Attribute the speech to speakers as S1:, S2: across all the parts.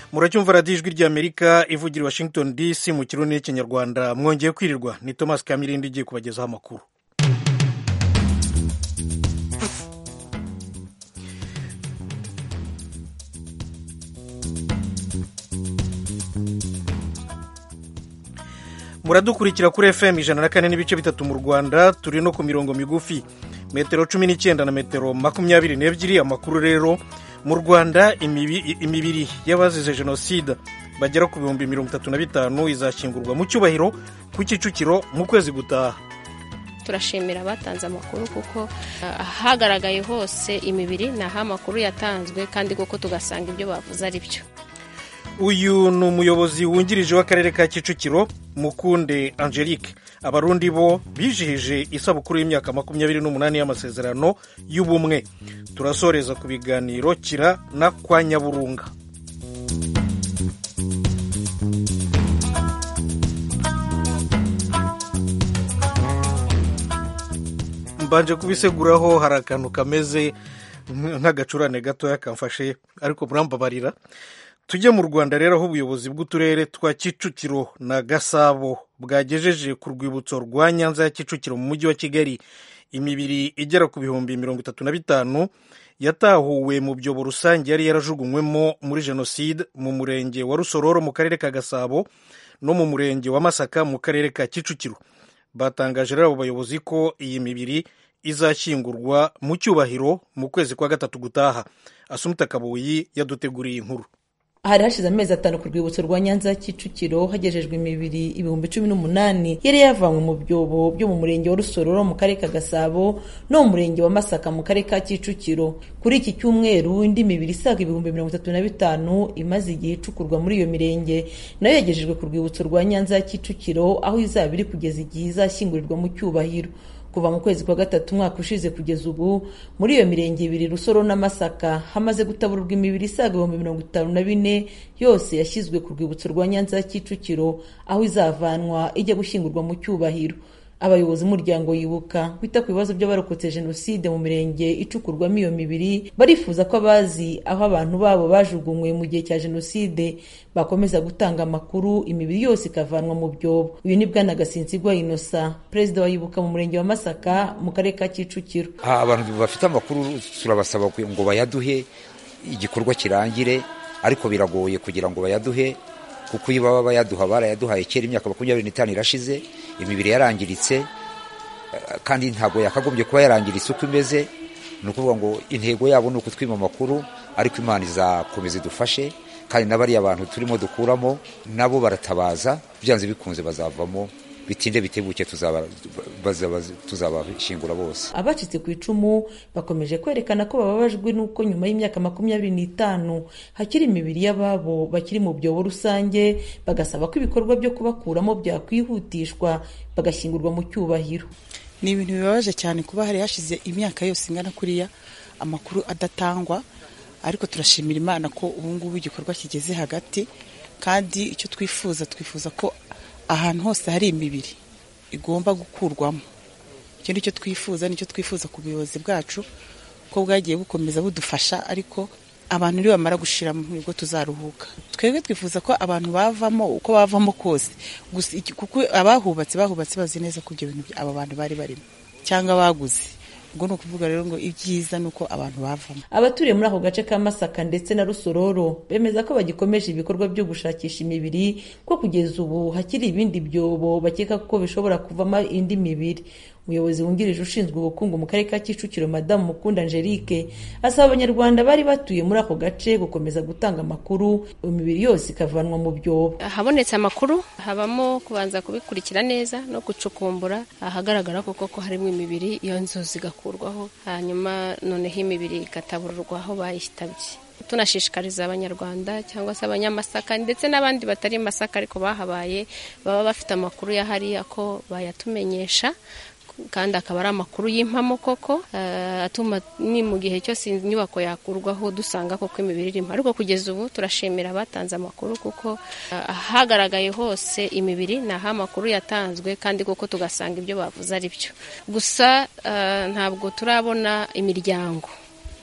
S1: muracyumva radiyo ijwi ry'Amerika ivugira Washington DC mu kirundi n'ikinyarwanda. Mwongeye kwirirwa, ni Thomas Kamirindi igiye kubagezaho amakuru. Muradukurikira kuri FM 104.3 mu Rwanda, turi no ku mirongo migufi metero 19 na metero 22. Amakuru rero, mu Rwanda imibiri y'abazize jenoside bagera ku 35,000 izashyingurwa mu cyubahiro ku Kicukiro mu kwezi gutaha.
S2: Turashimira batanze amakuru kuko hagaragaye hose imibiri naho amakuru yatanzwe kandi koko tugasanga ibyo bavuze ari byo.
S1: Uyu ni umuyobozi wungirije w'akarere ka Kicukiro, Mukunde Angelique. Abarundi bo bijihije isabukuru y'imyaka 28 y'amasezerano y'ubumwe. Turasoreza ku biganiro Kira na kwa Nyaburunga. Mbanje kubiseguraho hari akantu kameze nk'agacurane gatoya kamfashe, ariko murambabarira. Tujye mu Rwanda rero, aho ubuyobozi bw'uturere twa Kicukiro na Gasabo bwagejeje ku rwibutso rwa Nyanza ya Kicukiro mu mujyi wa Kigali imibiri igera ku 35,000 yatahuwe mu byobo rusange yari yarajugunywemo muri jenoside mu murenge wa Rusororo mu karere ka Gasabo no mu murenge wa Masaka mu karere ka Kicukiro. Batangaje rero abo bayobozi ko iyi mibiri izashyingurwa mu cyubahiro mu kwezi kwa gatatu gutaha. Asumta Kabuyi yaduteguriye inkuru.
S3: Hari hashize amezi 5 ku rwibutso rwa Nyanza ya Kicukiro hagejejwe imibiri 18,000 yari yavanywe mu byobo byo mu murenge wa Rusororo mu karere ka Gasabo no mu murenge wa Masaka mu karere ka Kicukiro. Kuri iki cyumweru indi mibiri isaga 35,000 imaze igihe icukurwa muri iyo mirenge nayo yagejejwe ku rwibutso rwa Nyanza ya Kicukiro, aho izaba iri kugeza igihe izashyingurirwa mu cyubahiro. Kuva mu kwezi kwa gatatu umwaka ushize kugeza ubu muri iyo mirenge ibiri Rusoro na Masaka hamaze gutabururwa imibiri isaga 54 yose yashyizwe ku rwibutso rwa Nyanza ya Kicukiro, aho izavanwa ijya gushyingurwa mu cyubahiro. Abayobozi b'umuryango Yibuka wita ku bibazo by'abarokotse jenoside mu mirenge icukurwamo iyo mibiri barifuza ko abazi aho abantu babo bajugunywe mu gihe cya jenoside bakomeza gutanga amakuru, imibiri yose ikavanwa mu byobo. Uyu ni Bwana Gasinzigwa Innocent, perezida wa Yibuka mu murenge wa Masaka mu karere ka Kicukiro.
S4: Abantu bafite amakuru turabasaba ngo bayaduhe igikorwa kirangire, ariko biragoye kugira ngo bayaduhe kuko iyo baba bayaduha barayaduhaye kera imyaka 25 irashize, imibiri yarangiritse kandi ntabwo yakagombye kuba yarangiritse uko imeze. Ni ukuvuga ngo intego yabo ni ukutwima amakuru, ariko Imana izakomeza idufashe kandi n'abari abantu turimo dukuramo nabo baratabaza, byanze bikunze bazavamo, bitinde bitebuke tuzabashingura bose.
S3: Abacitse ku icumu bakomeje kwerekana ko bababajwe nuko nyuma y'imyaka 25 hakiri imibiri y'ababo bakiri mu byobo rusange, bagasaba ko ibikorwa byo kubakuramo byakwihutishwa bagashyingurwa mu cyubahiro.
S5: Ni ibintu bibabaje cyane kuba hari hashize imyaka yose ingana kuriya amakuru adatangwa, ariko turashimira Imana ko ubu ngubu igikorwa kigeze hagati, kandi icyo twifuza ko ahantu hose hari imibiri igomba gukurwamo. Icyo nicyo twifuza ku buyobozi bwacu ko bwagiye bukomeza budufasha, ariko abantu niyo bamara gushira mu bigo tuzaruhuka. Twebwe twifuza ko abantu bavamo uko bavamo kose, kuko abahubatse bazi neza ko ibyo bintu aba bantu bari barimo cyangwa baguze. Ubwo no kuvuga rero ngo ibyiza nuko abantu bavamo.
S3: Abaturiye muri ako gace ka Masaka ndetse na Rusororo bemeza ko bagikomeje ibikorwa byo gushakisha imibiri, ko kugeza ubu hakiri ibindi byobo bakeka ko bishobora kuvamo indi mibiri. Umuyobozi wungirije ushinzwe ubukungu mu karere ka Kicukiro, Madamu Mukunde Angelique, asaba abanyarwanda bari batuye muri ako gace gukomeza gutanga amakuru, imibiri yose ikavanwa mu byobo.
S2: Habonetse amakuru habamo kubanza kubikurikira neza no gucukumbura ahagaragara koko harimo imibiri, iyo nzo zigakurwaho, hanyuma noneho imibiri ikatabururwa aho bayitabye. Tunashishikariza abanyarwanda cyangwa se abanyamasaka ndetse n'abandi batari Masaka ariko bahabaye baba bafite amakuru yahariya ko bayatumenyesha, kandi akaba ari amakuru y'impamo koko, atuma ni mu gihe cyose inyubako yakurwaho dusanga koko imibiri irimo. Ariko kugeza ubu turashimira batanze amakuru kuko hagaragaye hose imibiri naho amakuru yatanzwe kandi koko tugasanga ibyo bavuze ari byo. Gusa ntabwo turabona imiryango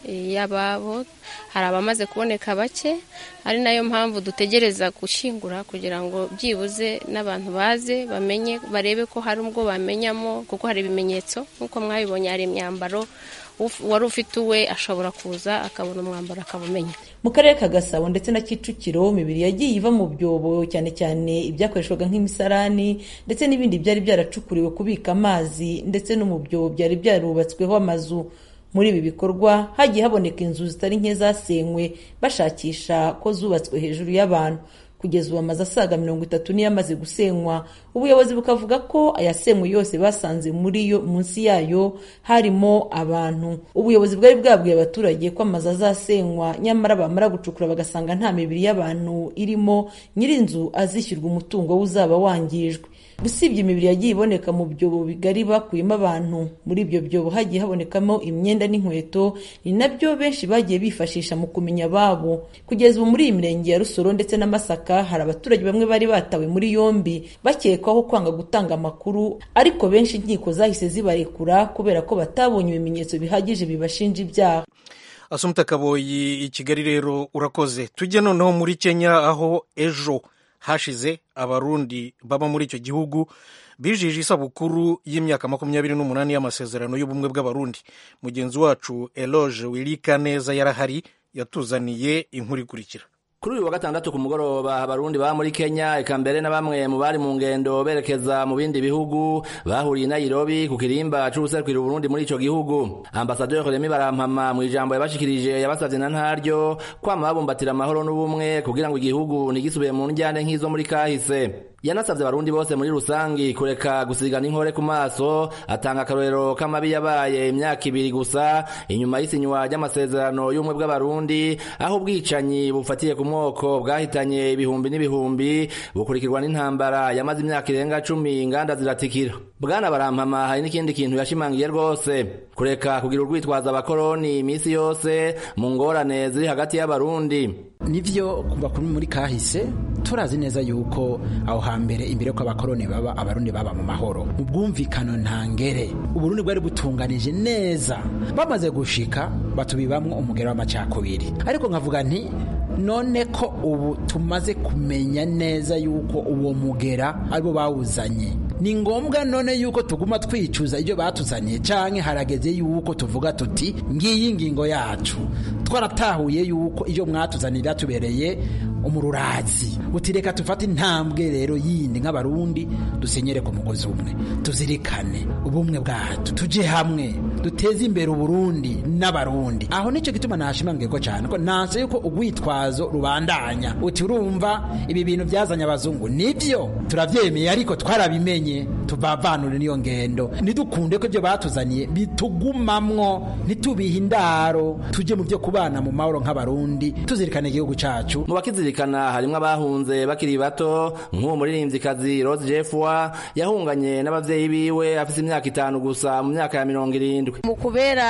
S2: y'ababo, hari abamaze kuboneka bake, ari nayo mpamvu dutegereza gushingura kugira ngo byibuze n'abantu baze bamenye, barebe ko hari ubwo bamenyamo, kuko hari ibimenyetso nk'uko mwabibonye, hari imyambaro wari ufite uwe ashobora kuza akabona umwambaro akabumenya.
S3: Mu karere ka Gasabo ndetse na Kicukiro imibiri yagiye iva mu byobo, cyane cyane ibyakoreshwaga nk'imisarani ndetse n'ibindi byari byaracukuriwe kubika amazi, ndetse no mu byobo byari byarubatsweho amazu. Muri ibi bikorwa hagiye haboneka inzu zitari nke zasenywe bashakisha ko zubatswe hejuru y'abantu. Kugeza ubu amazu asaga 30 niyo amaze gusenywa. Ubuyobozi bukavuga ko ayasenywe yose basanze muri yo munsi yayo harimo abantu. Ubuyobozi bwari bwabwiye abaturage ko amazu azasenywa, nyamara bamara gucukura bagasanga nta mibiri y'abantu irimo, nyirinzu azishyurwa umutungo uzaba wangijwe. Usibye imibiri yagiye iboneka mu byobo bigari bakuyemo abantu, muri ibyo byobo hagiye habonekamo imyenda n'inkweto, ni nabyo benshi bagiye bifashisha mu kumenya ababo. Kugeza ubu muri iyi mirenge ya Rusoro ndetse na Masaka hari abaturage bamwe bari batawe muri yombi bakekwaho kwanga gutanga amakuru, ariko benshi inkiko zahise zibarekura kubera ko batabonye ibimenyetso bihagije bibashinja ibyaha.
S1: Asumta Kaboyi i Kigali rero urakoze. Tujye noneho muri Kenya, aho ejo hashize abarundi baba muri icyo gihugu bijije isabukuru y'imyaka 28 y'amasezerano y'ubumwe bw'abarundi. Mugenzi wacu Eloge Wilikaneza yarahari, yatuzaniye inkuru ikurikira.
S6: Kuri uyu wa gatandatu ku mugoroba abarundi ba muri Kenya eka mbere na bamwe mu bari mu ngendo berekeza mu bindi bihugu bahuriye i Nairobi ku kirimba c'ubuserukira Burundi muri ico gihugu. Ambassadeur Remy Barampama mu ijambo yabashikirije yabasavye na ntaryo kwama babumbatira amahoro n'ubumwe kugira ngo igihugu ntigisubiye mu njyane nk'izo muri kahise. Yanasavye abarundi bose muri rusangi kureka gusigana inkore ku maso, atanga akarorero k'amabi yabaye imyaka 2 gusa inyuma y'isinywa ry'amasezerano y'ubumwe bw'abarundi, aho ubwicanyi bufatiye ku moko bwahitanye ibihumbi n'ibihumbi bukurikirwa n'intambara yamaze imyaka irenga 10 inganda ziratikira. Bwana Barampama hari n'ikindi kintu yashimangiye rwose, kureka kugira urwitwaza abakoroni imisi yose mu ngorane ziri hagati y'abarundi.
S7: Nivyo kuva kuri muri kahise turazi neza yuko aho hambere imbere ko abakoroni baba abarundi baba mu mahoro mu bwumvikano ntangere, Uburundi bwari butunganije neza, bamaze gushika batubibamwo umugera w'amacakubiri. Ariko nkavuga nti none ko ubu tumaze kumenya neza yuko uwo mugera aribo bawuzanye, ni ngombwa none yuko tuguma twicuza ibyo batuzanye, canke harageze yuko tuvuga tuti ngiyi ngingo yacu twaratahuye yuko iyo mwatuzanira tubereye umururazi, utireka tufate intambwe rero yindi nk'abarundi dusenyere ku mugozi umwe, tuzirikane ubumwe bwacu, tuje hamwe duteze imbere Uburundi n'abarundi. Aho nico gituma nashimangiye ko cyane ko nanse yuko ugwitwazo rubandanya, uti urumva ibi bintu byazanye abazungu, nibyo turavyemeye, ariko twarabimenye tuvavanure niyo ngendo, nidukunde ko ibyo batuzaniye bitugumamwo, nitubihe indaro, tuje mu byo kubana mu mahoro nk'abarundi, tuzirikane igihugu cacu.
S6: Mu bakizirikana harimwo abahunze bakiri bato, nk'uwo muririmvyikazi Rose Jeffwa yahunganye n'abavyeyi biwe afise imyaka 5 gusa mu myaka ya 70.
S8: Mu kubera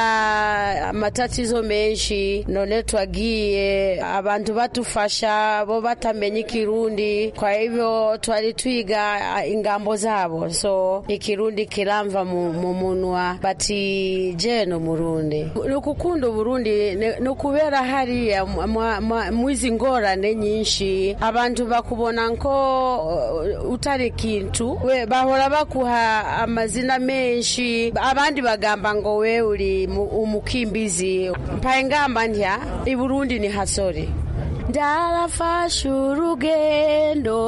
S8: amatatizo menshi none twagiye abantu batufasha bo batamenye Kirundi, kwa hivyo twari twiga ingambo zabo, so ikirundi kiramva mu munwa bati je no Murundi. Nukukunda Burundi nukubera hari mwizi ngorane nyinshi, abantu bakubona nko utari kintu, we bahora bakuha amazina menshi, abandi bagamba ngo we uri umukimbizi. Mpaye ngamba ntya i Burundi ni hasori, ndarafashe urugendo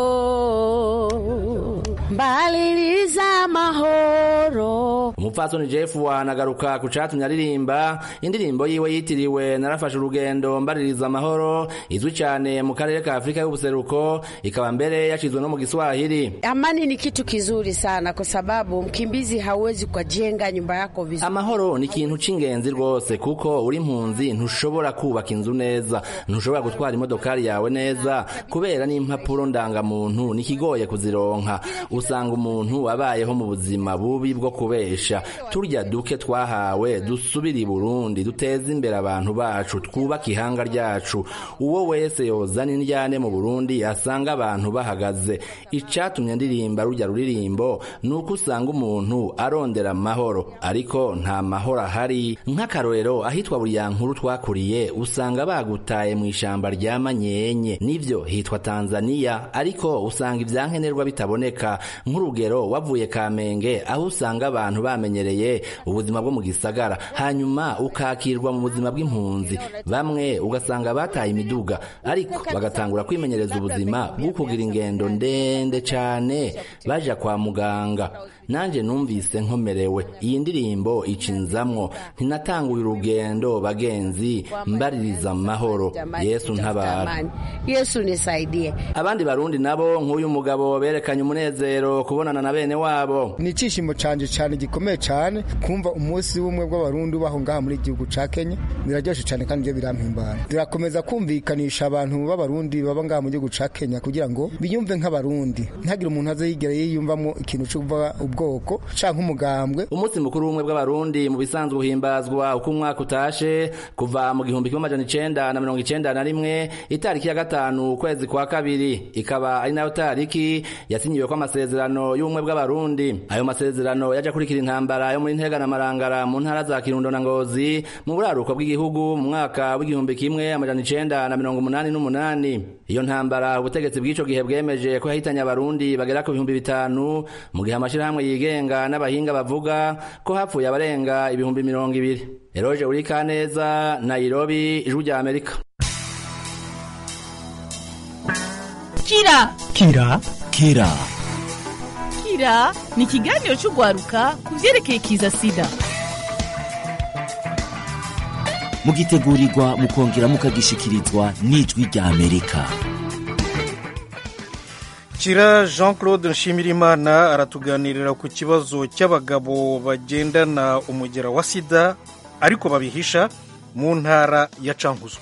S8: mbaliriza amahoro.
S6: Umupfasoni Jeffwa anagaruka ku catumye aririmba indirimbo yiwe yitiriwe narafashe urugendo mbaliriza amahoro, izwi cyane mu karere ka Afrika y'ubuseruko, ikaba mbere yashizwe no mu Kiswahili.
S8: Amani ni kitu kizuri sana kwa sababu mkimbizi hawezi kujenga nyumba yako vizuri.
S6: Amahoro ni ikintu c'ingenzi rwose, kuko uri impunzi ntushobora kubaka inzu neza, ntushobora gutwara imodokari yawe neza, kubera n'impapuro ndangamuntu nikigoye kuzironka. Usanga umuntu abayeho mu buzima bubi bwo kubesha kwigisha turya duke twahawe dusubira i Burundi duteze imbere abantu bacu twubaka ihanga ryacu uwo wese yozana indyane mu Burundi asanga abantu bahagaze icatumye ndirimba rujya ruririmbo nuko usanga umuntu arondera amahoro ariko nta mahoro ahari nk'akarorero ahitwa Buryankuru twakuriye usanga bagutaye mu ishamba rya Manyenye nivyo hitwa Tanzania ariko usanga ivyankenerwa bitaboneka nk'urugero wavuye Kamenge aho usanga abantu bamenyereye ubuzima bwo mu gisagara hanyuma ukakirwa mu buzima bw'impunzi bamwe ugasanga bataye imiduga ariko bagatangura kwimenyereza ubuzima bwo kugira ingendo ndende cane baja kwa muganga nanje numvise nkomerewe iyi ndirimbo icinzamwo ntinatanguye urugendo bagenzi mbaririza amahoro Yesu ntabara
S8: Yesu nisaidie
S6: abandi barundi nabo nk'uyu mugabo berekanye umunezero kubonana na bene wabo
S9: ni cishimo canje cyane gikomeye cyane kumva umunsi w'umwe bw'abarundi baho ngaha muri igihugu ca Kenya biraryoshe cyane kandi byo birampimbara turakomeza kumvikanisha abantu b'abarundi baba ngaha mu gihugu ca Kenya kugira ngo biyumve nk'abarundi ntagire umuntu azayigera yiyumvamo ikintu cyo kuva ubwoko canke umugambwe
S6: umunsi mukuru w'umwe bw'abarundi mu bisanzwe uhimbazwa uko umwaka utashe kuva mu 1991 itariki ya 5 ukwezi kwa kabiri ikaba ari nayo tariki yasinyiwe kwa amasezerano y'umwe bw'abarundi ayo masezerano yaje kurikira intambara yo muri Ntega na Marangara mu ntara za Kirundo na Ngozi mu buraruko bw'igihugu mu mwaka w'1988 iyo ntambara ubutegetsi bw'ico gihe bwemeje ko yahitanye abarundi bagera ku 5,000 mu gihe amashirahamwe yigenga n'abahinga bavuga ko hapfuye abarenga 200,000 Eroje Urikaneza Nairobi Ijwi rya Amerika
S10: Kira
S11: ni ikiganiro cy'ugwaruka ku byerekeye kiza sida
S10: mugitegurirwa mukongera mukagishikirizwa n'Ijwi rya Amerika.
S1: Kira Jean-Claude Nshimirimana aratuganirira ku kibazo cy'abagabo bagendana umugera wa sida ariko babihisha mu ntara ya Cankuzo.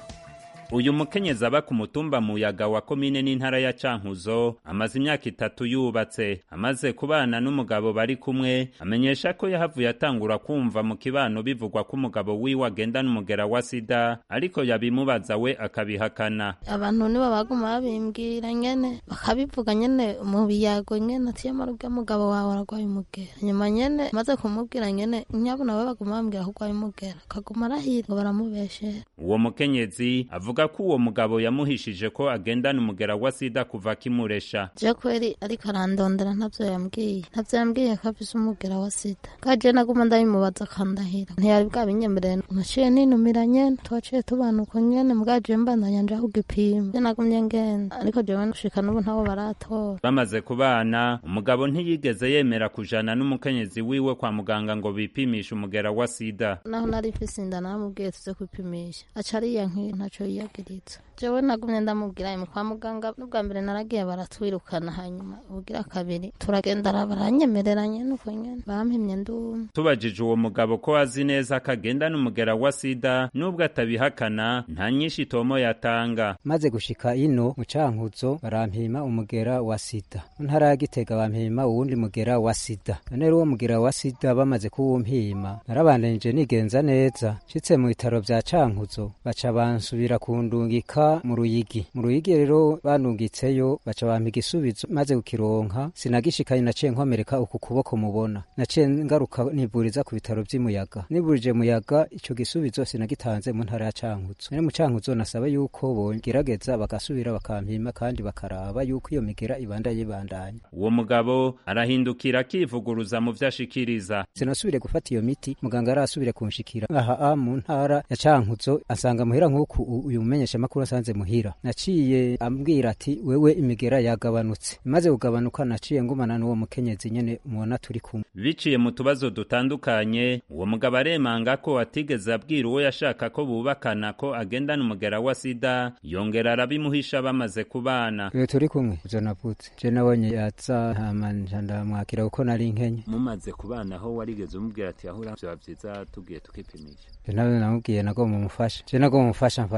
S12: Uyu mukenyezi aba ku mutumba Muyaga wa komine n'intara ya Cankuzo amaze imyaka 3 yubatse amaze kubana n'umugabo bari kumwe amenyesha ko yahavuye atangura kumva mu kibano bivugwa ko umugabo wiwe agenda n'umugera wa sida ariko yabimubaza we akabihakana.
S13: Abantu nibo baguma babimbwira nyene bakabivuga nyene mu biyago nyene ati yamarubwe mugabo wawe aragwaye umugera nyuma nyene maze kumubwira nyene nyabona we baguma bambwira ko agwaye umugera kaguma arahirwa baramubeshe.
S12: Uwo mukenyezi avuga ko uwo mugabo yamuhishije ko agendana umugera wa sida kuva kimuresha.
S13: Je kweri ariko arandondera ntavyo yambwiye ko afise umugera wa sida. Kaje naguma ndabimubaza kandahira. Ntiyari bwabinyemerera. Naciye ninumira nyene twaciye tubana uko nyene mwaje mbandanya nje kugipima. Je nagumye ngenda ariko je gushika n'ubu ntabo baratora.
S12: Bamaze kubana umugabo ntiyigeze yemera kujana n'umukenyezi wiwe kwa muganga ngo bipimishe umugera wa sida.
S13: Naho nari fise inda namubwiye tuze kwipimisha. Acariya ntaco yagiritse. Jewe nagumye ndamubwira kwa muganga n'ubwa mbere naragiye baratwirukana hanyuma ubugira kabiri turagenda baranyemereranye nuko nyene bampimye ndumwe.
S12: Tubajije uwo mugabo ko azi neza akagenda n'umugera wa sida nubwo atabihakana nta nyinshi tomo yatanga.
S14: Maze gushika ino mu Cankuzo barampima umugera wa sida. Ntara ya Gitega bampima uwundi mugera wa sida. None uwo mugera wa sida bamaze kuwumpima narabandanije nigenza neza shitse mu bitaro vya Cankuzo baca bansubira kundungika mu Ruyigi rero banungitseyo baca bampa igisubizo maze kukironka sinagishikanye naciye nkomereka uku kuboko mubona naciye ngaruka nivuriza ku bitaro vy'Imuyaga niburije Muyaga ico gisubizo sinagitanze mu ntara ya Cankuzo none mu Cankuzo nasaba yuko bongerageza bagasubira bakampima kandi bakaraba yuko iyo migera ibandanye.
S12: Uwo mugabo arahindukira kivuguruza mu vyashikiriza.
S14: Sinasubire gufata iyo miti muganga arasubire kunshikira aha mu ntara ya Cankuzo asanga muhira nk'uku uyu mumenyesha makuru asanze muhira naciye ambwira ati wewe imigera yagabanutse maze kugabanuka naciye ngumana n'uwo mukenyezi nyene umubona turi kumwe.
S12: Biciye mu tubazo dutandukanye uwo mugabo aremanga ko atigeze abwira uwo yashaka ko bubakana ko agendana umugera wa sida yongera arabimuhisha bamaze kubana.
S14: Turi kumwe ivyo navutse je nabonye yatsa ntamanja ndamwakira uko nari nkenye.
S12: Mumaze kubana aho warigeze umubwira ati ahura vyo bavyiza tugiye tukipimisha.
S14: Nawe namubwiye nago mumufasha je nago mumufasha mfasha.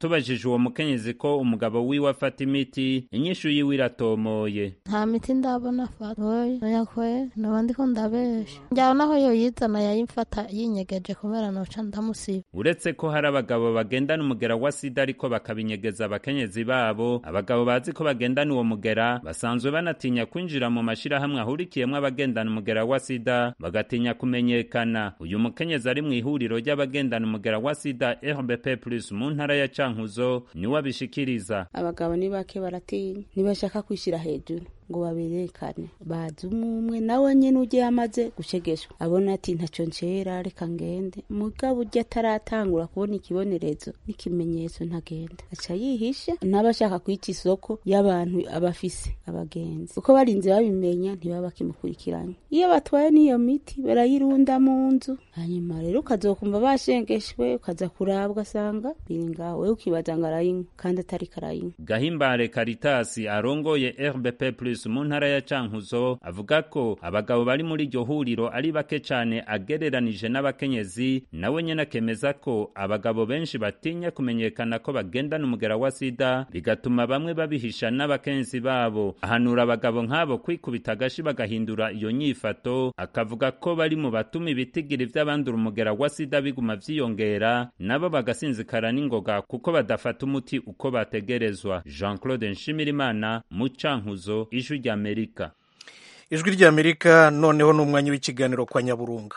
S12: tubajije uwo mukenyezi ko umugabo wiwe afata imiti inyishu yiwe iratomoye.
S13: Nta miti ndabona afata yakwe nabandi ko ndabesha njyaho naho yoyizana yayimfata yinyegeje kubera noca ndamusiba.
S12: Uretse ko hari abagabo bagendana umugera wa sida ariko bakabinyegeza abakenyezi babo, abagabo bazi ko bagendana uwo mugera basanzwe banatinya kwinjira mu mashirahamwe ahurikiyemwo abagendana umugera wa sida, bagatinya kumenyekana. Uyu mukenyezi ari mu ihuriro ry'abagendana umugera wa sida RBP+ mu ntara ya Cankuzo niwe abishikiriza.
S15: Abagabo ni bake baratinya, ntibashaka kwishira hejuru ngo baberekane, bazi umwe nawe nyene uje amaze gushegeshwa abona ati ntaco ncera reka ngende, mugabo uje ataratangura kubona ikibonerezo n'ikimenyetso ntagenda, aca yihisha n'abashaka kwita isoko y'abantu abafise abagenzi, uko barinze babimenya ntibaba kimukurikiranye. Iyo batwaye n'iyo miti barayirunda mu nzu, hanyuma rero ukazokumva bashengeshwe ukaza kurabwa asanga biri ngaho, wewe ukibaza ngo arayinywa kandi atari karayinywa.
S12: Gahimbare Caritas arongoye RBP+ mu ntara ya Cankuzo avuga ko abagabo bari muri iryo huriro ari bake cyane agereranije n'abakenyezi, nawe nyene akemeza ko abagabo benshi batinya kumenyekana ko bagendana umugera wa sida, bigatuma bamwe babihisha n'abakenyezi babo. Ahanura abagabo nk'abo kwikubita agashi bagahindura iyo nyifato, akavuga ko bari mu batuma ibitigiri vy'abandura umugera wa sida biguma vyiyongera, nabo bagasinzikara n'ingoga kuko badafata umuti uko bategerezwa. Jean-Claude Nshimirimana mu Cankuzo, Ijwi ry'Amerika.
S1: Ijwi ry'Amerika. Noneho n'umwanya w'ikiganiro kwa Nyaburunga.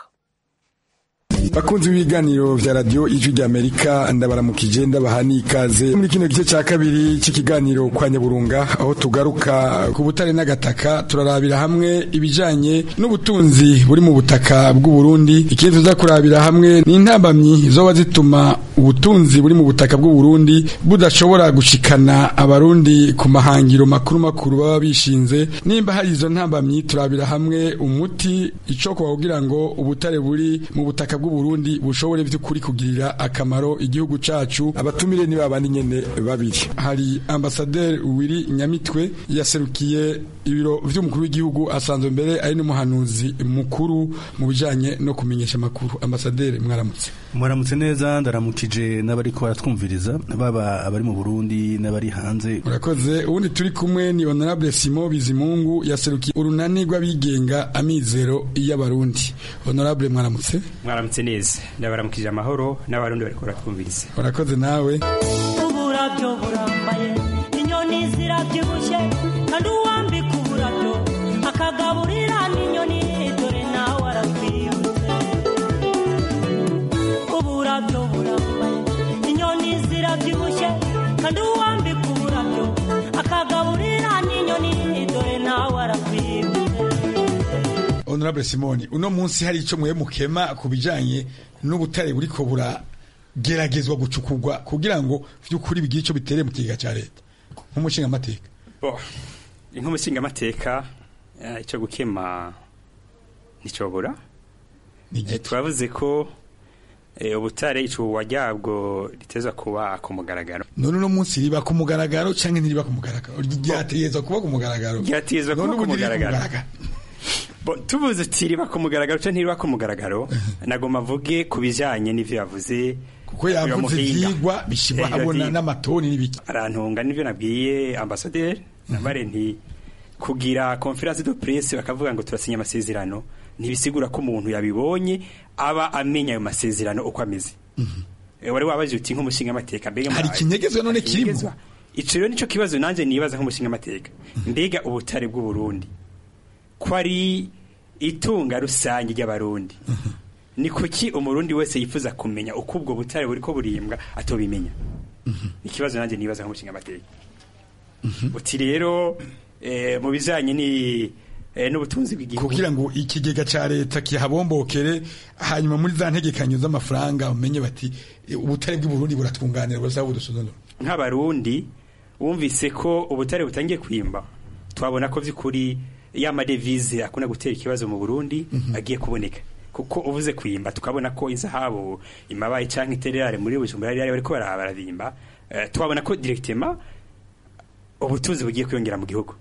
S16: Bakunzi b'ibiganiro vya radio Ijwi ry'Amerika, ndabaramukije ndabahani ikaze muri kino gice ca kabiri c'ikiganiro kwa Nyaburunga, aho tugaruka ku butare n'agataka, turarabira hamwe ibijanye n'ubutunzi buri mu butaka bw'u Burundi. Ikindi tuza kurabira hamwe n'intambamyi zoba zituma ubutunzi buri mu butaka bw'u Burundi budashobora gushikana abarundi ku mahangiro makuru baba bishinze. Nimba hari izo ntambamyi, turabira hamwe umuti icoko kugira ngo ubutare buri mu butaka bw'u Burundi bushobore by'ukuri kugirira akamaro igihugu cacu. Abatumire ni babandi nyene babiri. Hari Ambassadeur Willy Nyamitwe yaserukiye ibiro vy'umukuru w'igihugu, asanzwe mbere ari n'umuhanuzi mukuru mu bijanye no kumenyesha makuru. Ambassadeur, mwaramutse
S17: neza. Ndaramukije n'abari ko baratwumviriza, baba abari mu Burundi n'abari hanze.
S16: Murakoze. Ubundi turi kumwe ni Honorable Simon Bizimungu yaserukiye urunani rw'abigenga Amizero y'Abarundi. Honorable, mwaramutse
S18: neza. Ndabaramukije amahoro n'abarundi bariko baratwumviriza.
S16: Murakoze nawe.
S19: Uburabyo burambaye inyoni zirabyibushe kandi uwambika uburabyo akagaburira n'inyoni dore nawe arakwibutse. Uburabyo burambaye inyoni zirabyibushe kandi uwambika uburabyo akagaburira n'inyoni dore nawe arakwibutse.
S16: Honorable Simoni, uno munsi hari ico mwe mukema kubijanye n'ubutare buriko burageragezwa gucukurwa kugira ngo vy'ukuri bigire ico bitere mu kigega ca leta nk'umushinga amateka.
S18: Nk'umushinga amateka ico gukema nicobura. Twavuze ko ubutare icuwa ryabwo ritezwa kuba ku mugaragaro.
S16: None uno munsi riba ku mugaragaro canke ntiriba ku mugaragaro? Ryatezwa kuba ku mugaragaro.
S18: Ryatezwa kuba ku mugaragaro. Tubuze tiriba ku mugaragaro cyangwa ntiriba ku mugaragaro, nagomba mvuge kubijanye n'ivyo yavuze,
S16: kuko yavuze vyigwa bishibwa habona n'amatoni n'ibiki.
S18: Arantunga n'ivyo nabwiye Ambassadeur nabare nti kugira conference de presse bakavuga ngo turasinya amasezerano ntibisigura ko umuntu yabibonye aba amenya ayo masezerano uko ameze. Wari wabaje uti nk'umushinga amateka mbega
S16: hari kinyegezwa none kirimo.
S18: Ico rero nico kibazo nanje nibaza nk'umushinga amateka, mbega ubutare bw'u Burundi ko ari itunga rusange ry'abarundi, ni kuki umurundi wese yifuza kumenya uko ubwo butare buri ko burimbwa atobimenya? Ikibazo nanjye nibaza nk'umushinga amateka. Uti rero mu bijanye n'ubutunzi bw'igihugu
S16: kugira ngo ikigega ca leta kihabombokere, hanyuma muri za ntegekanyo z'amafaranga umenye bati ubutare bw'u Burundi buratwunganira buzaba budusuzumwa.
S18: Nk'abarundi wumvise ko ubutare butangiye kwimba, twabona ko vy'ukuri ya madevize akuna gutera ikibazo mu Burundi agiye kuboneka, kuko uvuze kwimba tukabona ko izahabu imabaye canke itererare muri Bujumbura yari bariko bararimba, twabona ko directement ubutunzi bugiye kwiyongera mu gihugu.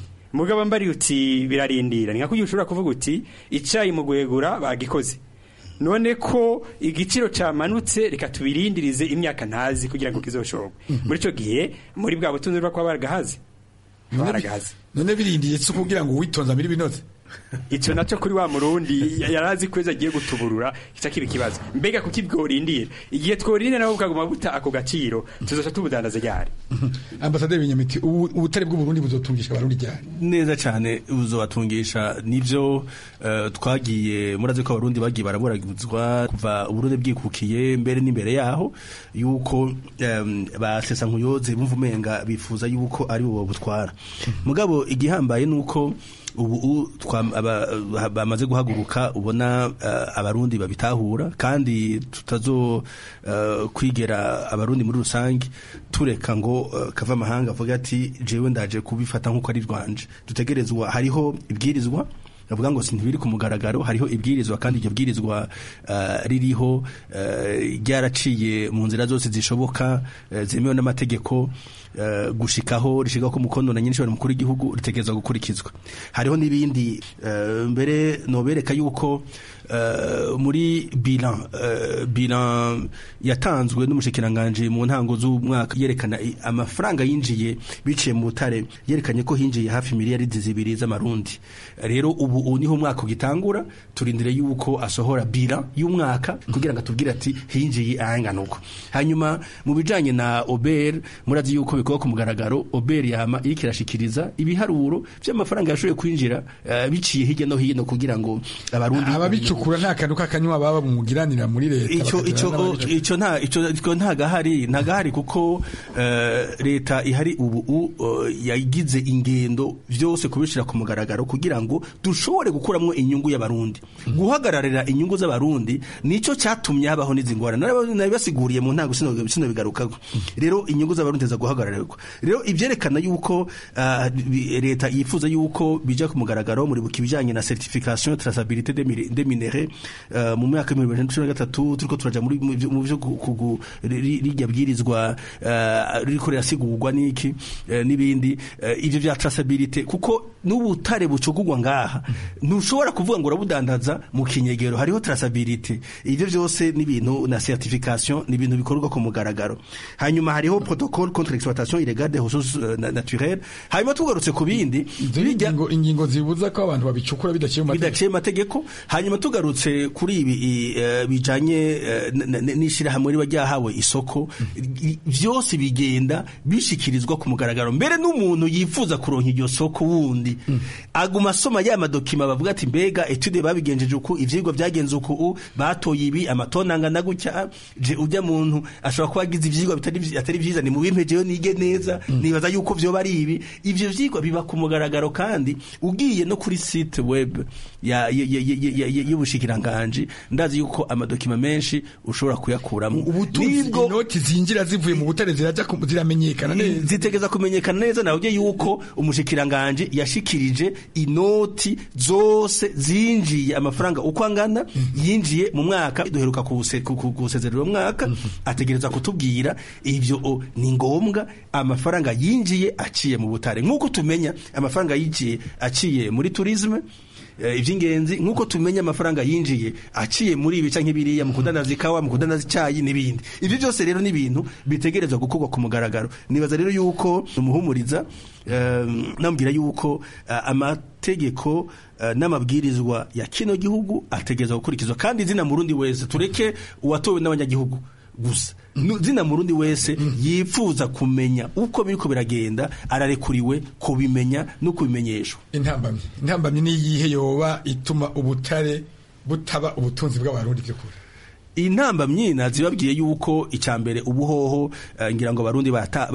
S18: Mugabo mbari uti birarindira, ni nka kugira ushobora kuvuga uti icayi mu gwegura bagikoze, none ko igiciro cyamanutse reka tubirindirize imyaka ntazi kugira ngo kizoshobwe muri ico gihe muri bwa butunzi bwa kwa baragahaze
S16: none birindiye cyo kugira ngo witonza muri binoze
S18: icyo nacyo kuri wa murundi yarazi kweza agiye gutuburura kica kiba kibazo mbega kuki bworindira igihe tworinde naho bukaguma buta ako gaciro tuzoca tubudandaza ryari
S16: Ambassadeur Binyamiti ubutare bw'u Burundi buzotungisha abarundi ryari
S17: neza cyane buzobatungisha nivyo twagiye muraze ko abarundi bagiye baraboragizwa kuva uburundi bwikukiye mbere n'imbere yaho yuko basesa nkuyoze bumva umenga bifuza yuko ari bo butwara mugabo igihambaye nuko ubu bamaze guhaguruka ubona abarundi babitahura kandi tutazo kwigera abarundi muri rusange tureka ngo kava amahanga avuga ati jewe ndaje kubifata nk'uko ari rwanje dutegerezwa hariho ibwirizwa avuga ngo ntibiri ku mugaragaro hariho ibwirizwa kandi iryo bwirizwa ririho ryaraciye mu nzira zose zishoboka zemewe n'amategeko gushikaho rishika ko mukono na nyinshi mukuru w'igihugu ritegereza gukurikizwa hariho nibindi mbere nobereka yuko muri bilan yatanzwe n'umushikiranganje mu ntango z'umwaka yerekana amafaranga yinjiye biciye mu butare yerekanye ko hinjiye hafi miliyaridi 2 z'amarundi rero ubu niho umwaka ugitangura turindire yuko asohora bilan y'umwaka kugira ngo atubwire ati hinjiye ahanganuko hanyuma mu bijanye na Ober murazi yuko bikoba ku mugaragaro Ober yama irikirashikiriza ibiharuro by'amafaranga yashoboye kwinjira biciye hirya no hino kugira ngo abarundi
S16: ababicukura nta kantu kakanywa baba mugiranira muri leta
S17: ico ntagahari kuko leta ihari ubu yagize ingendo vyose kubishira ku mugaragaro kugira ngo dushobore gukuramwo inyungu y'abarundi guhagararira inyungu z'abarundi nico cyatumye habaho n'izingora nabibasiguriye mu ntango sino bigarukako rero inyungu z'abarundi za guhagararirwa rero ivyerekana yuko leta yifuza yuko bija ku mugaragaro muri bukibijanye na certification traçabilité des minéraux mu mwaka wa 2023 turiko turaja mu byo rijya bwirizwa riko rirasigurwa niki nibindi ivyo vya traçabilité kuko n'ubutare bucugurwa ngaha ntushobora kuvuga ngo urabudandaza mu kinyegero hariho traçabilité ivyo byose n'ibintu na certification n'ibintu bikorwa ku mugaragaro hanyuma hariho protocole contre l'exploitation illégale des ressources naturelles hanyuma tugarutse ku bindi
S16: ingingo zibuza ko abantu babicukura
S17: bidaciye amategeko hanyuma tugarutse kuri ibi bijanye n'ishira hamwe riba ryahawe isoko byose bigenda bishikirizwa ku mugaragaro mbere n'umuntu yifuza kuronka iryo soko wundi aguma soma ya madokima bavuga ati mbega etude babigenjeje uko ivyigwa byagenze uko batoye ibi amatonanga na gutya je ujya muntu ashobora kuba agize ivyigwa atari vyiza ni mu bimpejeyo nige neza nibaza yuko vyo bari ibi ivyo vyigwa biba ku mugaragaro kandi ugiye no kuri site web y'ubushikiranganje ndazi yuko amadokima menshi ushobora kuyakuramo
S16: ubutunzi inoti zinjira zivuye mu butare ziramenyekana neza
S17: zitegeza kumenyekana neza nawe yuko umushikiranganje yashikirije inoti zose zinjiye amafaranga uko angana yinjiye mu mwaka duheruka kusezerera umwaka ategereza kutubwira ivyo ni ngombwa amafaranga yinjiye aciye mu butare nkuko tumenya amafaranga yinjiye aciye muri tourisme ivy'ingenzi nkuko tumenya amafaranga yinjiye aciye muri ibi canke biriya mu kudandaza ikawa mu kudandaza icyayi n'ibindi ivyo byose rero n'ibintu bitegerezwa gukorwa ku mugaragaro nibaza rero yuko umuhumuriza nambwira yuko amategeko n'amabwirizwa ya kino gihugu ategerezwa gukurikizwa kandi izina murundi wese tureke uwatowe n'abanyagihugu gusa zina murundi wese yifuza kumenya uko biriko biragenda ararekuriwe kubimenya no kubimenyeshwa
S16: intambamye ni yihe yoba ituma ubutare butaba ubutunzi bw'abarundi by'ukuri
S17: intambamye nazibabwiye yuko icambere ubuhoho ngira ngo abarundi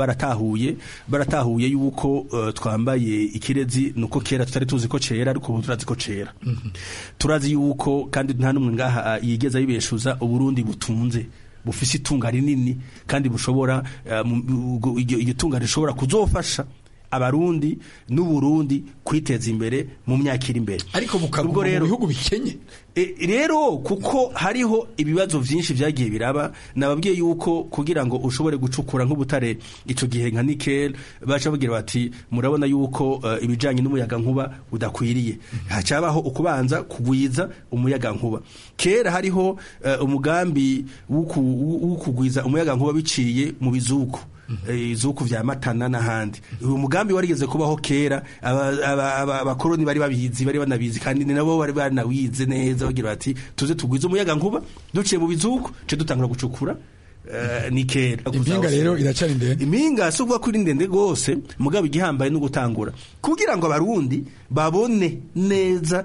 S17: baratahuye yuko twambaye ikirezi nuko kera tutari tuzi ko cera ariko ubu turazi ko cera turazi yuko kandi nta numwe ngaha yigeza yibeshuza uburundi butunze bufise itunga rinini kandi bushobora iryo tunga rishobora kuzofasha abarundi n'uburundi kwiteza imbere mu myaka iri imbere.
S16: Ariko bukaguma mu bihugu bikenye
S17: rero kuko hariho ibibazo vyinshi vyagiye biraba, nababwiye yuko kugira ngo ushobore gucukura nk'ubutare ico gihe nka nickel baca bagira bati murabona yuko ibijanye n'umuyaga nkuba udakwiriye, hacabaho ukubanza kugwiza umuyaga nkuba. Kera hariho umugambi w'ukugwiza umuyaga nkuba biciye mu bizuku izuku vya Matana n'ahandi. Uyu mugambi warigeze kubaho kera, abakoroni bari babizi, bari banabizi kandi nabo bari banawize neza, bagira bati tuze tugwiza umuyaga nkuba duciye mu bizuku ce dutangura gucukura ni kera.
S16: Impinga rero iracari ndende,
S17: impinga so kuba kuri ndende gose, mugabo igihambaye no gutangura kugira ngo abarundi babone neza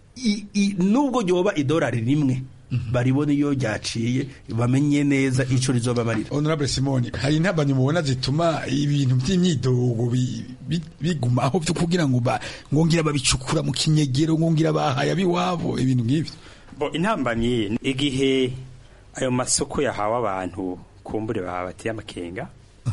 S17: nubwo ryoba idolari rimwe baribone iyo ryaciye bamenye neza ico rizobamarira.
S16: Honorable Simoni, hari intabanye mubona zituma ibintu by'imyidogo biguma aho byo kugira ngo ngongira babicukura mu kinyegero, ngongira bahaya biwabo ibintu nk'ivyo?
S18: Bo intambamye igihe ayo masoko yahawe abantu kumbure babateye amakenga,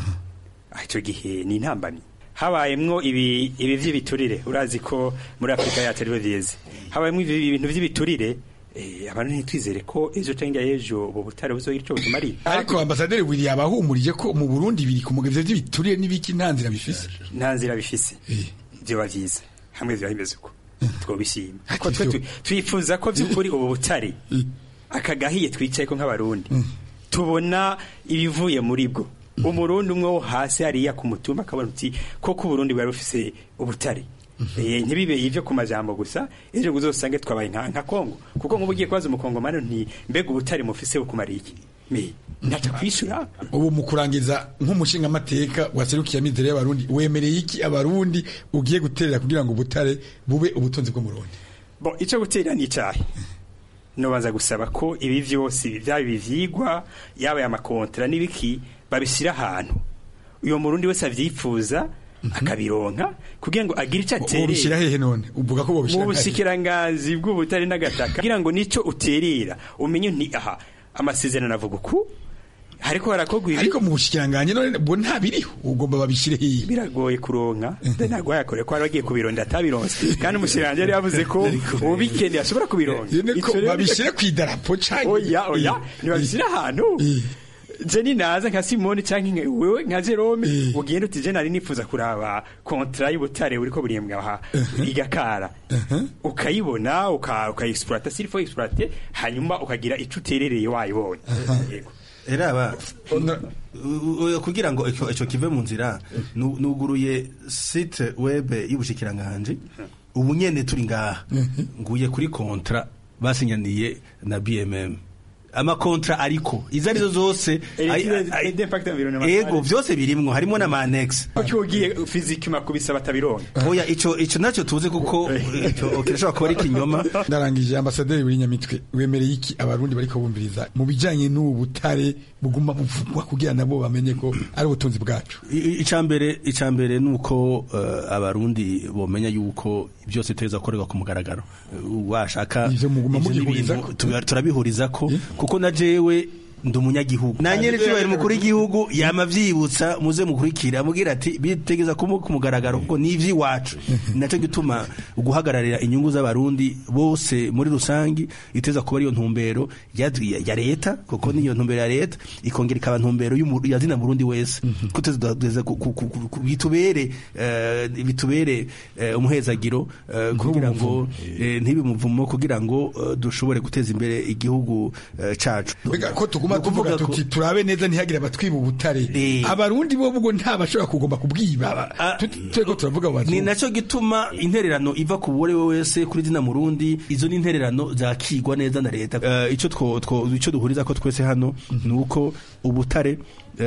S18: icyo gihe ni intambamye. Habayemwo ibi vy'ibiturire, urazi ko muri Afrika ya televiziyo habayemwo ibintu vy'ibiturire, abantu ntitwizere ko ejo cyangwa ejo ubu butare buzogira ico butumarira.
S16: Ariko ambasaderi William abahumurije ko mu Burundi biri ku mugezi vy'ibiturire n'ibiki ntanzira bifise.
S18: Ntanzira bifise byo bavyiza hamwe vya himeze uko twobishima ko twifuza ko by'ukuri ubu butare akagahiye twicaye ko nk'abarundi tubona ibivuye muri bwo. Umurundi umwe wo hasi hariya ku mutumba akabona uti koko Burundi bwari bufise ubutare. Ntibibe ivyo ku majambo gusa, ejo uzosange twabaye nka Kongo, kuko nk'ubugiye kwaza umukongomano nti mbega ubutare mufise bukumariye ntaca kwishura.
S16: Ubu mu kurangiza nk'umushinga amateka waserukiye amizero y'abarundi, wemereye iki abarundi ugiye guterera kugira ngo ubutare bube ubutunzi bwo mu Burundi?
S18: Bo ico guterera ni cyahe, no baza gusaba ko ibi vyose byabi bivyigwa yaba ya makontra n'ibiki babishira ahantu uyo murundi wese avyifuza akabironka kugira ngo agire ico aterera.
S16: Ubishira hehe none? Uvuga ko bobishira
S18: mu bushikirangazi bw'ubutare n'agataka kugira ngo nico uterera umenye nti aha amasezerano navuga ku hariko harakogwa ibi,
S16: ariko mu bushikiranganje none bo nta biriho, ugomba babishire hehe?
S18: Biragoye kuronka ntabwo yakore ko aragiye kubironda atabironse kandi umushiranje yari yavuze ko ubikende ashobora kubironka.
S16: Ico babishire kwidarapo cyane.
S18: Oya ntibabishira ahantu. Jeni naza nka Simoni canke wewe nka Jerome ugenda uti je nari nifuza kuraba kontra y'ubutare uriko burembwa aha igakara ukayibona ukaexploiter silfo exploiter hanyuma ukagira ico uterereye wayibonye. Yego
S17: eraba kugira ngo ico kive mu nzira nuguruye site web y'ubushikiranganje ubu nyene turi ngaha nguye kuri kontra basinyaniye na BMM amakontra ariko izarizo zose ego vyose birimwo harimo na manex
S18: cyo ugiye physique makubisa batabironka.
S17: Oya ico naco tuze kuko ico kirashobora kuba ari kinyoma.
S16: Ndarangije ambasaderi w'Inyamitwe, wemereye iki abarundi bariko bumviriza mu bijanye n'ubutare buguma buvugwa kugira nabo bamenye ko ari ubutunzi bwacu?
S17: Icambere nuko abarundi bomenya yuko byose teza korerwa ku mugaragaro, washaka turabihuriza ko kuko na jewe ndi umunyagihugu nanyene cyubahiro mukuru w'igihugu yamavyibutsa muze mukurikira mugira ati bitegeza ku mugaragaro kuko ni ivy'iwacu. Naco gituma guhagararira inyungu z'abarundi bose muri rusangi iteza kuba ariyo ntumbero ya leta, kuko niyo ntumbero ya leta ikongera ikaba ntumbero yazina Burundi wese kuteza bitubere umuhezagiro kugira ngo ntibimuvumo kugira ngo dushobore guteza imbere igihugu cacu.
S16: Ko tuguma tuvuga tuti turabe neza ntihagire abatwiba ubutare, abarundi bo bugo ntabashobora kugomba kubwiba twego turavuga wazo.
S17: Ni naco gituma intererano iva ku bore wese kuri zina Murundi, izo ni intererano zakigwa neza na leta. Ico duhuriza ko twese hano nuko ubutare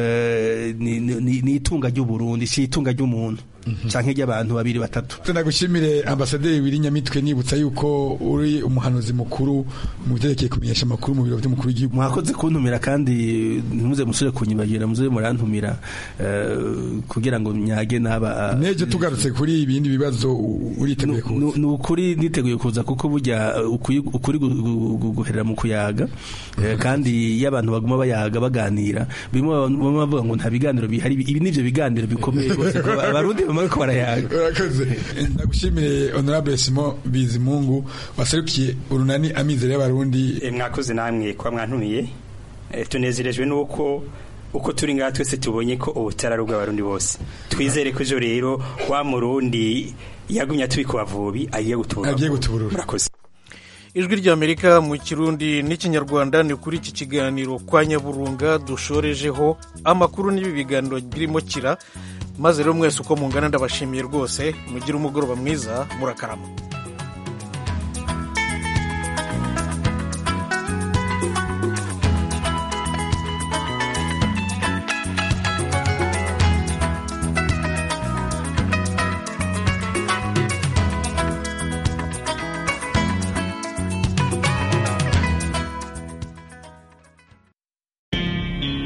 S17: ni itunga ry'Uburundi, si itunga ry'umuntu canke ry'abantu babiri batatu.
S16: Tunagushimire ambasaderi w'Inyamitwe, nibutsa yuko uri umuhanuzi mukuru mu byerekeye kumenyesha amakuru mu biro by'umukuru w'igihugu.
S17: Mwakoze kuntumira kandi ntimuze musure kunyibagira, muze murantumira kugira ngo nyage naba
S16: neje tugarutse kuri ibindi bibazo uriteguye kuza.
S17: Nukuri niteguye kuza kuko burya ukuri guherera mu kuyaga kandi y'abantu baguma bayaga baganira, bimwe bamwe bavuga ngo nta biganiro bihari, ibi nivyo biganiro bikomeye rwose ko abarundi bamwe ko barayaga.
S16: Urakoze. Ndagushimire Honorable Simon Bizimungu waserukiye urunani amizero y'abarundi.
S18: Mwakoze namwe kwa mwantumiye. Tunezerejwe nuko uko turi ngaha twese tubonye ko ubutara bw'abarundi bose. Twizere ko ejo rero wa murundi yagumya tubikubavubi agiye gutuburura. Murakoze.
S1: Ijwi ry'Amerika mu Kirundi n'Ikinyarwanda ni kuri iki kiganiro kwa Nyaburunga dushorejeho amakuru n'ibi biganiro birimo kira, maze rero mwese uko mungana ndabashimiye rwose, mugire umugoroba mwiza, murakarama.